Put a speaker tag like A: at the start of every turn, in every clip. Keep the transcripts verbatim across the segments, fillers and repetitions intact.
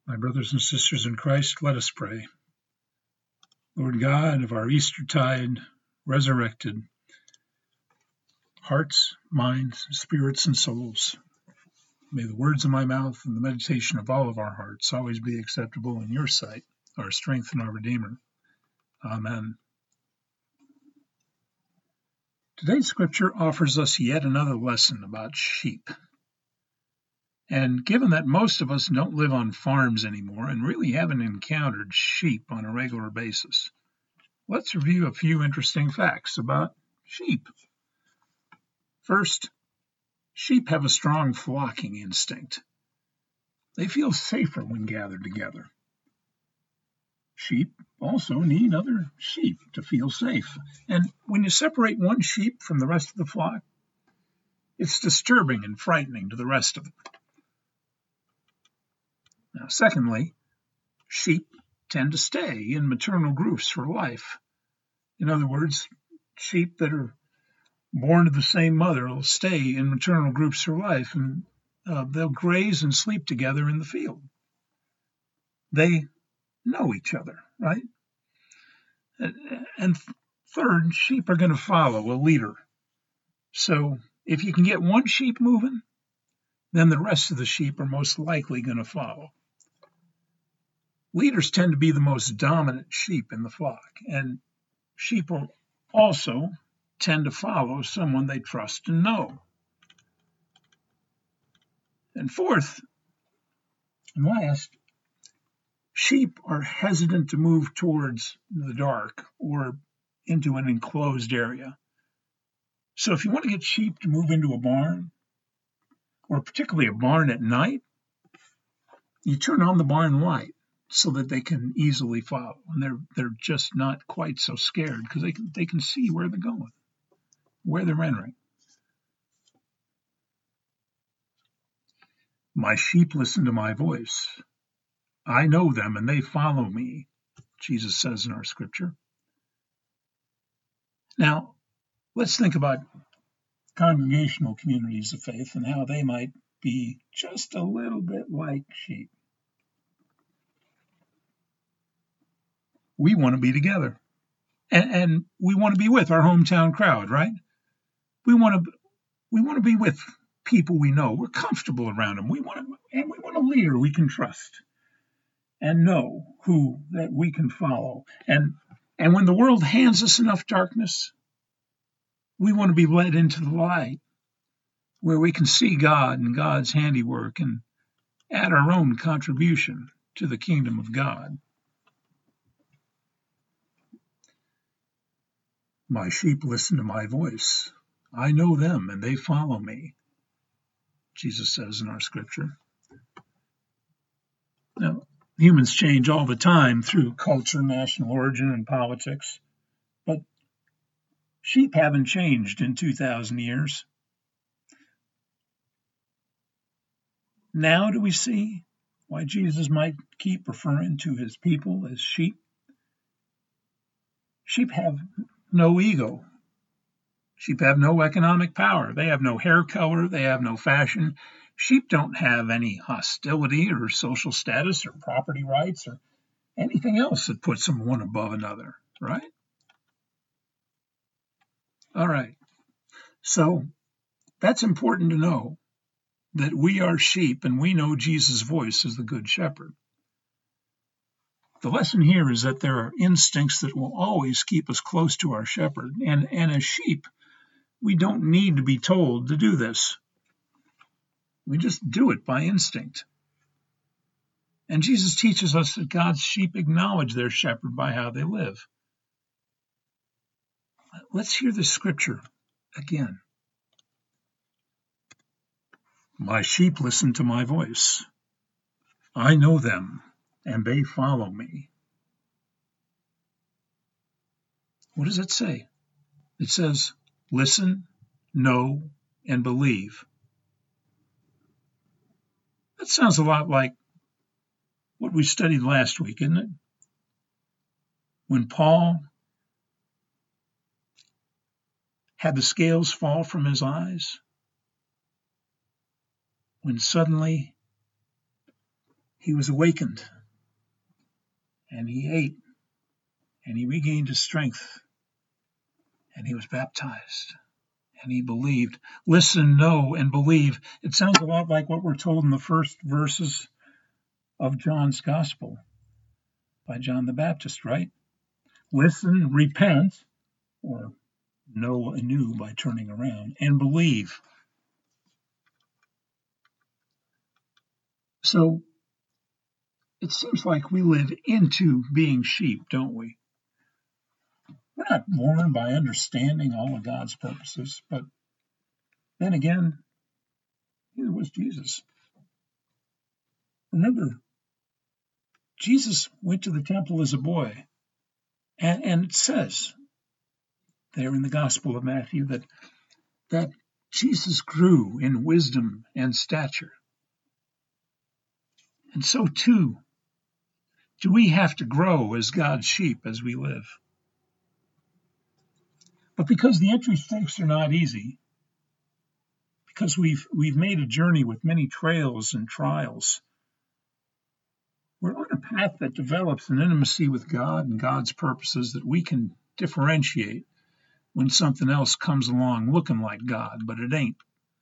A: My brothers and sisters in Christ, let us pray. Lord God of our Eastertide, resurrected hearts, minds, spirits, and souls, may the words of my mouth and the meditation of all of our hearts always be acceptable in your sight, our strength and our Redeemer. Amen. Today's scripture offers us yet another lesson about sheep. And given that most of us don't live on farms anymore and really haven't encountered sheep on a regular basis, let's review a few interesting facts about sheep. First, sheep have a strong flocking instinct. They feel safer when gathered together. Sheep also need other sheep to feel safe. And when you separate one sheep from the rest of the flock, it's disturbing and frightening to the rest of them. Now, secondly, sheep tend to stay in maternal groups for life. In other words, sheep that are born to the same mother will stay in maternal groups for life, and uh, they'll graze and sleep together in the field. They know each other, right? And third, sheep are going to follow a leader. So if you can get one sheep moving, then the rest of the sheep are most likely going to follow. Leaders tend to be the most dominant sheep in the flock, and sheep will also tend to follow someone they trust and know. And fourth, and last, sheep are hesitant to move towards the dark or into an enclosed area. So if you want to get sheep to move into a barn, or particularly a barn at night, you turn on the barn light so that they can easily follow, and they're they're just not quite so scared because they can they can see where they're going, where they're entering. My sheep listen to my voice. I know them and they follow me, Jesus says in our scripture. Now, let's think about congregational communities of faith and how they might be just a little bit like sheep. We want to be together, and, and we want to be with our hometown crowd, right? We want to we want to be with people we know. We're comfortable around them. We want to, and we want a leader we can trust and know who that we can follow. And and when the world hands us enough darkness, we want to be led into the light where we can see God and God's handiwork and add our own contribution to the kingdom of God. My sheep listen to my voice. I know them and they follow me, Jesus says in our scripture. Now, humans change all the time through culture, national origin, and politics, but sheep haven't changed in two thousand years. Now do we see why Jesus might keep referring to his people as sheep? Sheep have no ego. Sheep have no economic power. They have no hair color. They have no fashion. Sheep don't have any hostility or social status or property rights or anything else that puts them one above another, right? All right. So that's important to know, that we are sheep and we know Jesus' voice as the Good Shepherd. The lesson here is that there are instincts that will always keep us close to our shepherd. And, and as sheep, we don't need to be told to do this. We just do it by instinct. And Jesus teaches us that God's sheep acknowledge their shepherd by how they live. Let's hear the scripture again. My sheep listen to my voice. I know them, and they follow me. What does it say? It says, listen, know, and believe. That sounds a lot like what we studied last week, isn't it? When Paul had the scales fall from his eyes, when suddenly he was awakened, and he ate, and he regained his strength, and he was baptized, and he believed. Listen, know, and believe. It sounds a lot like what we're told in the first verses of John's Gospel by John the Baptist, right? Listen, repent, or know anew by turning around, and believe. So it seems like we live into being sheep, don't we? We're not born by understanding all of God's purposes, but then again, neither was Jesus. Remember, Jesus went to the temple as a boy, and, and it says there in the Gospel of Matthew that, that Jesus grew in wisdom and stature. And so too do we have to grow as God's sheep as we live. But because the entry stakes are not easy, because we've we've made a journey with many trails and trials, we're on a path that develops an intimacy with God and God's purposes that we can differentiate when something else comes along looking like God, but it ain't.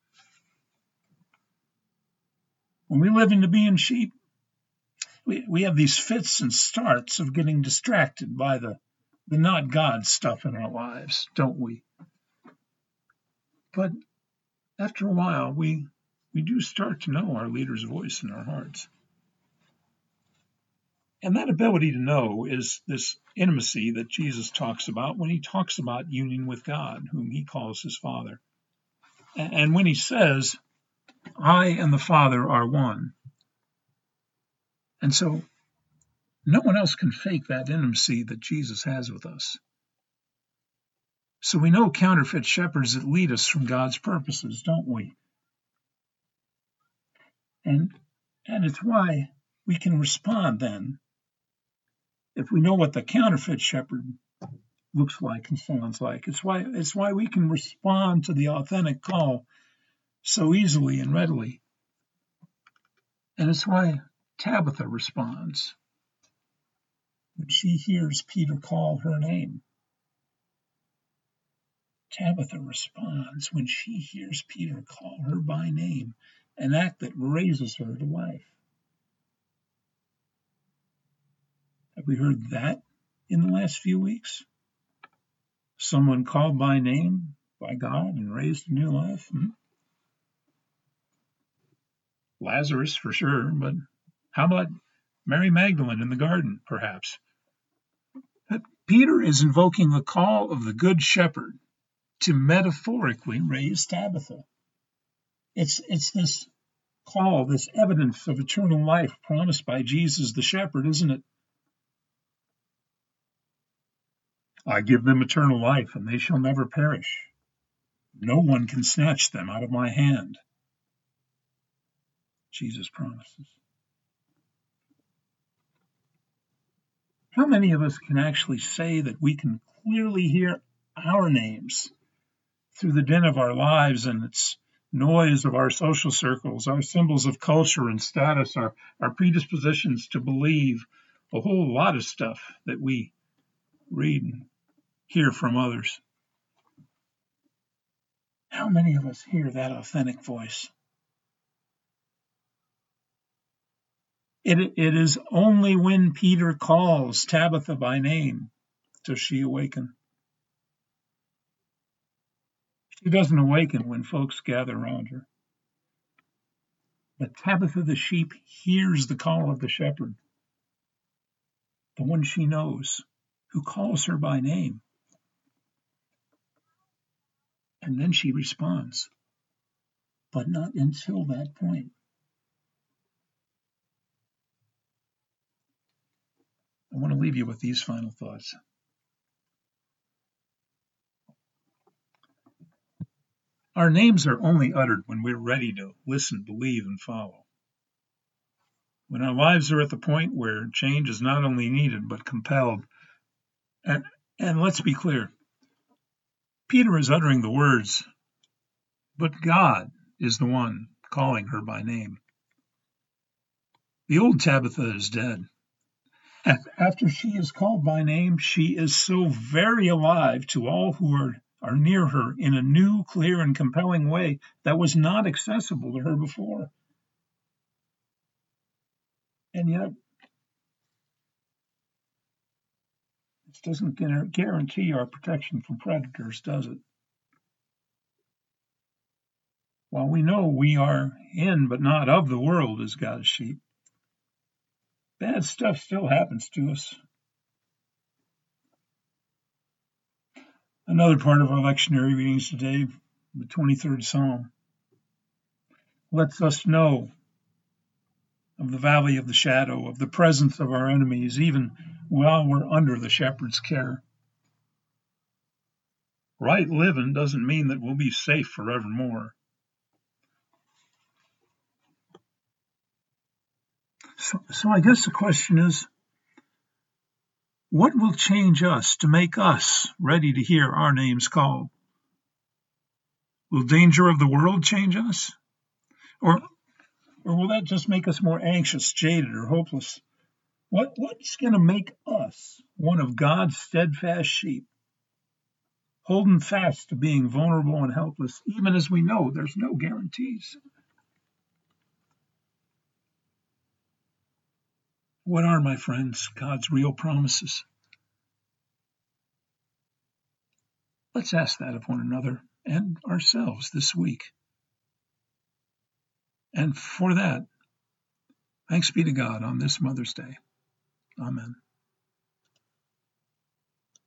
A: When we live into being sheep, we, we have these fits and starts of getting distracted by the, the not God stuff in our lives, don't we? But after a while, we we do start to know our leader's voice in our hearts. And that ability to know is this intimacy that Jesus talks about when he talks about union with God, whom he calls his Father. And when he says, I and the Father are one. And so no one else can fake that intimacy that Jesus has with us. So we know counterfeit shepherds that lead us from God's purposes, don't we? And, and it's why we can respond then if we know what the counterfeit shepherd looks like and sounds like. It's why it's why we can respond to the authentic call so easily and readily. And it's why Tabitha responds when she hears Peter call her name. Tabitha responds when she hears Peter call her by name, an act that raises her to life. Have we heard that in the last few weeks? Someone called by name by God and raised to new life? Hmm? Lazarus, for sure, but how about Mary Magdalene in the garden, perhaps? But Peter is invoking the call of the Good Shepherd to metaphorically raise Tabitha. It's, it's this call, this evidence of eternal life promised by Jesus the shepherd, isn't it? I give them eternal life, and they shall never perish. No one can snatch them out of my hand. Jesus promises. How many of us can actually say that we can clearly hear our names through the din of our lives and its noise of our social circles, our symbols of culture and status, our, our predispositions to believe a whole lot of stuff that we read and hear from others? How many of us hear that authentic voice? It, it is only when Peter calls Tabitha by name does she awaken. She doesn't awaken when folks gather around her. But Tabitha the sheep hears the call of the shepherd, the one she knows, who calls her by name. And then she responds, but not until that point. I want to leave you with these final thoughts. Our names are only uttered when we're ready to listen, believe, and follow. When our lives are at the point where change is not only needed, but compelled. And, and let's be clear, Peter is uttering the words, but God is the one calling her by name. The old Tabitha is dead. After she is called by name, she is so very alive to all who are, are near her in a new, clear, and compelling way that was not accessible to her before. And yet, this doesn't guarantee our protection from predators, does it? While we know we are in but not of the world as God's sheep, bad stuff still happens to us. Another part of our lectionary readings today, the twenty-third Psalm, lets us know of the valley of the shadow, of the presence of our enemies, even while we're under the shepherd's care. Right living doesn't mean that we'll be safe forevermore. So, so I guess the question is, what will change us to make us ready to hear our names called? Will danger of the world change us? Or, or will that just make us more anxious, jaded, or hopeless? What, what's going to make us one of God's steadfast sheep, holding fast to being vulnerable and helpless, even as we know there's no guarantees? What are, my friends, God's real promises? Let's ask that of one another and ourselves this week. And for that, thanks be to God on this Mother's Day. Amen.